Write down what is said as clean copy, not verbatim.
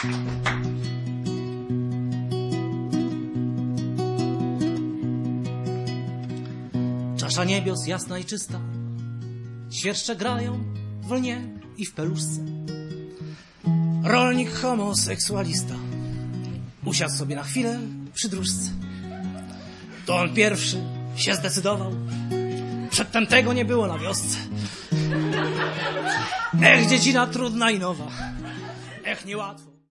Czasza niebios jasna i czysta, świerszcze grają w lnie i w peluszce. Rolnik homoseksualista usiadł sobie na chwilę przy dróżce. To on pierwszy się zdecydował, przedtem tego nie było na wiosce. Ech, dziedzina trudna i nowa, ech, niełatwo.